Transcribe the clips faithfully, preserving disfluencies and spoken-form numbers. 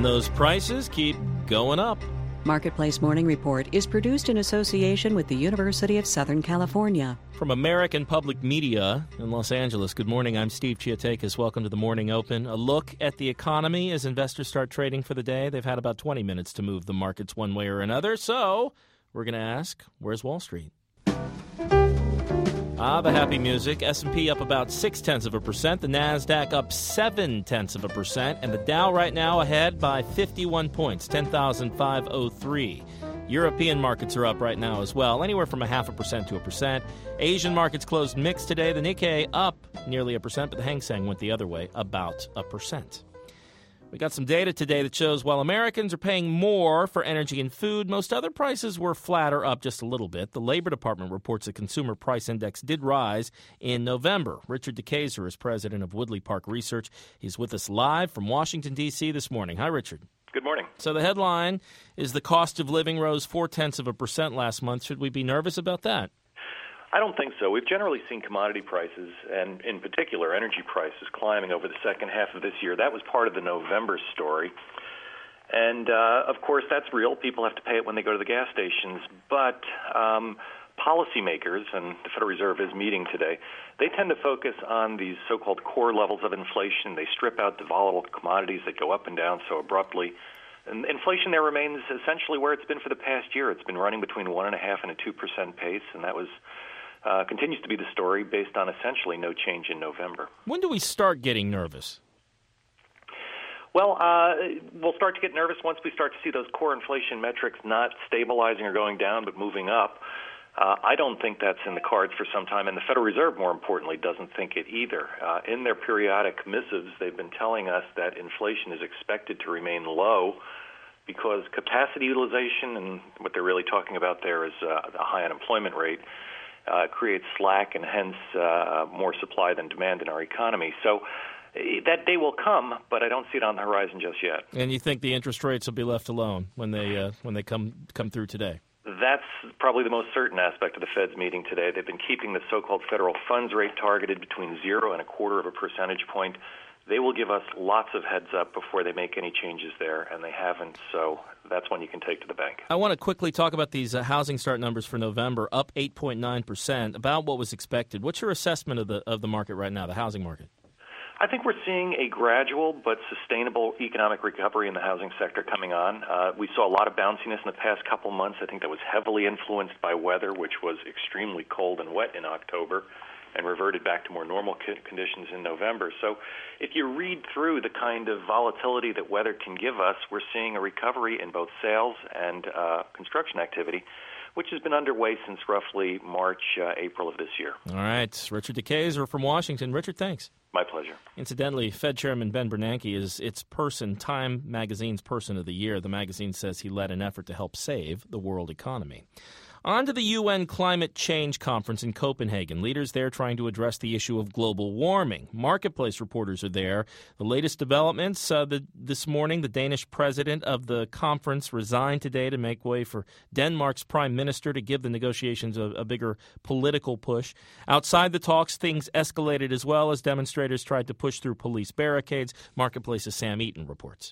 those prices keep going up. Marketplace Morning Report is produced in association with the University of Southern California. From American Public Media in Los Angeles, good morning. I'm Steve Chiatakis. Welcome to the Morning Open. A look at the economy as investors start trading for the day. They've had about twenty minutes to move the markets one way or another. So we're going to ask, where's Wall Street? Ah, the happy music. S and P up about six-tenths of a percent. The NASDAQ up seven-tenths of a percent. And the Dow right now ahead by fifty-one points, ten thousand five hundred three. European markets are up right now as well, anywhere from a half a percent to a percent. Asian markets closed mixed today. The Nikkei up nearly a percent, but the Hang Seng went the other way, about a percent. We got some data today that shows while Americans are paying more for energy and food, most other prices were flat or up just a little bit. The Labor Department reports the Consumer Price Index did rise in November. Richard DeKayser is president of Woodley Park Research. He's with us live from Washington, D C this morning. Hi, Richard. Good morning. So the headline is the cost of living rose four-tenths of a percent last month. Should we be nervous about that? I don't think so. We've generally seen commodity prices, and in particular energy prices, climbing over the second half of this year. That was part of the November story. And, uh, of course, that's real. People have to pay it when they go to the gas stations. But um, policymakers, and the Federal Reserve is meeting today, they tend to focus on these so-called core levels of inflation. They strip out the volatile commodities that go up and down so abruptly. And inflation there remains essentially where it's been for the past year. It's been running between one point five and a two percent pace, and that was Uh, continues to be the story based on essentially no change in November. When do we start getting nervous? Well, uh, we'll start to get nervous once we start to see those core inflation metrics not stabilizing or going down but moving up. Uh, I don't think that's in the cards for some time, and the Federal Reserve, more importantly, doesn't think it either. Uh, in their periodic missives, they've been telling us that inflation is expected to remain low because capacity utilization, and what they're really talking about there is uh, a high unemployment rate, Uh, creates slack and hence uh, more supply than demand in our economy. So uh, that day will come, but I don't see it on the horizon just yet. And you think the interest rates will be left alone when they uh, when they come come through today? That's probably the most certain aspect of the Fed's meeting today. They've been keeping the so-called federal funds rate targeted between zero and a quarter of a percentage point. They will give us lots of heads up before they make any changes there, and they haven't, so that's one you can take to the bank. I want to quickly talk about these uh, housing start numbers for November, up eight point nine percent, about what was expected. What's your assessment of the of the market right now, the housing market? I think we're seeing a gradual but sustainable economic recovery in the housing sector coming on. Uh, we saw a lot of bounciness in the past couple months. I think that was heavily influenced by weather, which was extremely cold and wet in October, and reverted back to more normal conditions in November. So if you read through the kind of volatility that weather can give us, we're seeing a recovery in both sales and uh, construction activity, which has been underway since roughly March, uh, April of this year. All right. Richard DeKayser from Washington. Richard, thanks. My pleasure. Incidentally, Fed Chairman Ben Bernanke is its person, Time Magazine's Person of the Year. The magazine says he led an effort to help save the world economy. On to the U N Climate Change Conference in Copenhagen. Leaders there trying to address the issue of global warming. Marketplace reporters are there. The latest developments uh, the, this morning, the Danish president of the conference resigned today to make way for Denmark's prime minister to give the negotiations a, a bigger political push. Outside the talks, things escalated as well as demonstrators tried to push through police barricades. Marketplace's Sam Eaton reports.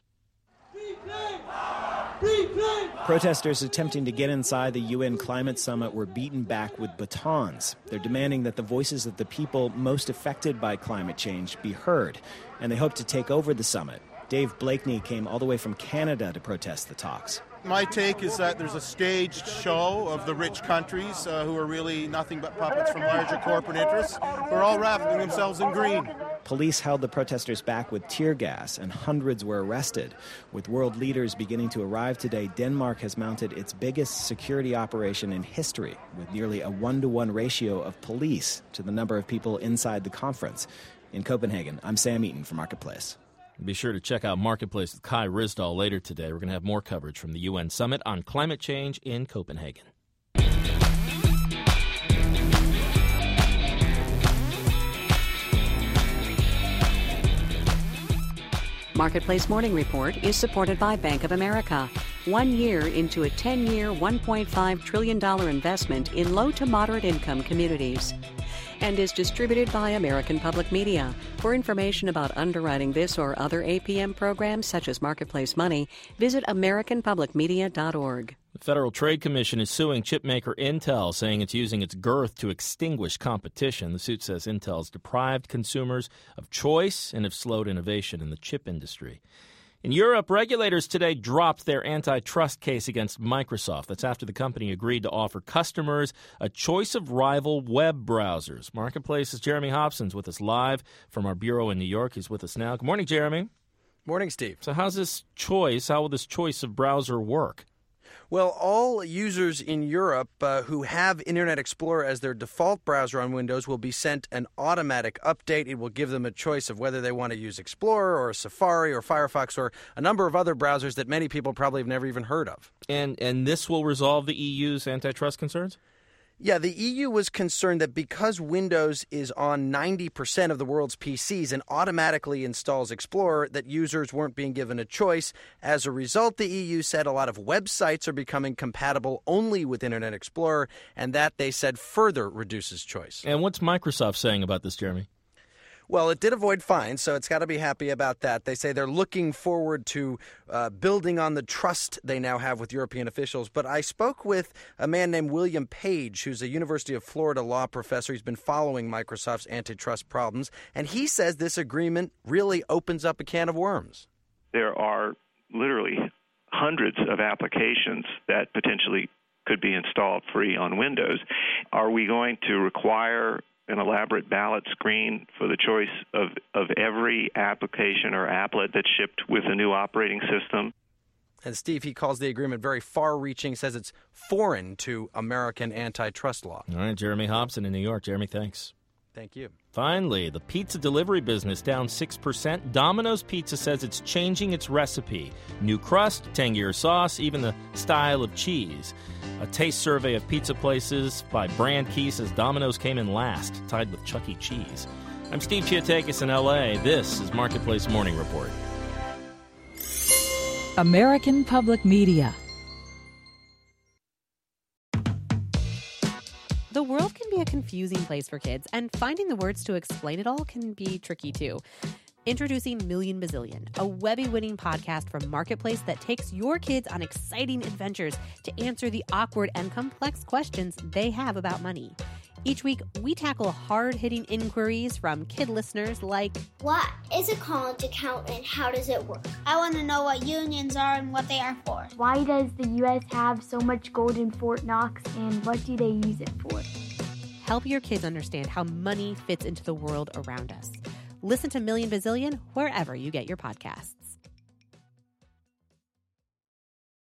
Protesters attempting to get inside the U N Climate Summit were beaten back with batons. They're demanding that the voices of the people most affected by climate change be heard, and they hope to take over the summit. Dave Blakeney came all the way from Canada to protest the talks. My take is that there's a staged show of the rich countries uh, who are really nothing but puppets from larger corporate interests, who are all wrapping themselves in green. Police held the protesters back with tear gas, and hundreds were arrested. With world leaders beginning to arrive today, Denmark has mounted its biggest security operation in history, with nearly a one-to-one ratio of police to the number of people inside the conference. In Copenhagen, I'm Sam Eaton for Marketplace. Be sure to check out Marketplace with Kai Ryssdal later today. We're going to have more coverage from the U N Summit on climate change in Copenhagen. Marketplace Morning Report is supported by Bank of America. One year into a ten-year, one point five trillion dollars investment in low to moderate income communities. and is distributed by American Public Media. For information about underwriting this or other A P M programs, such as Marketplace Money, visit american public media dot org. The Federal Trade Commission is suing chipmaker Intel, saying it's using its girth to extinguish competition. The suit says Intel's deprived consumers of choice and have slowed innovation in the chip industry. In Europe, regulators today dropped their antitrust case against Microsoft. That's after the company agreed to offer customers a choice of rival web browsers. Marketplace's Jeremy Hobson's with us live from our bureau in New York. He's with us now. Good morning, Jeremy. Morning, Steve. So how's this choice, how will this choice of browser work? Well, all users in Europe uh, who have Internet Explorer as their default browser on Windows will be sent an automatic update. It will give them a choice of whether they want to use Explorer or Safari or Firefox or a number of other browsers that many people probably have never even heard of. And and this will resolve the E U's antitrust concerns? Yeah, the E U was concerned that because Windows is on ninety percent of the world's P Cs and automatically installs Explorer, that users weren't being given a choice. As a result, the E U said a lot of websites are becoming compatible only with Internet Explorer, and that, they said, further reduces choice. And what's Microsoft saying about this, Jeremy? Well, it did avoid fines, so it's got to be happy about that. They say they're looking forward to uh, building on the trust they now have with European officials. But I spoke with a man named William Page, who's a University of Florida law professor. He's been following Microsoft's antitrust problems, and he says this agreement really opens up a can of worms. There are literally hundreds of applications that potentially could be installed free on Windows. Are we going to require an elaborate ballot screen for the choice of, of every application or applet that's shipped with a new operating system? And Steve, he calls the agreement very far-reaching, says it's foreign to American antitrust law. All right, Jeremy Hobson in New York. Jeremy, thanks. Thank you. Finally, the pizza delivery business down six percent. Domino's Pizza says it's changing its recipe. New crust, tangier sauce, even the style of cheese. A taste survey of pizza places by Brand Key says Domino's came in last, tied with Chuck E. Cheese. I'm Steve Chiatakis in L A. This is Marketplace Morning Report. American Public Media. The world can be a confusing place for kids, and finding the words to explain it all can be tricky too. Introducing Million Bazillion, a Webby-winning podcast from Marketplace that takes your kids on exciting adventures to answer the awkward and complex questions they have about money. Each week, we tackle hard-hitting inquiries from kid listeners like, what is a college account and how does it work? I want to know what unions are and what they are for. Why does the U S have so much gold in Fort Knox and what do they use it for? Help your kids understand how money fits into the world around us. Listen to Million Bazillion wherever you get your podcasts.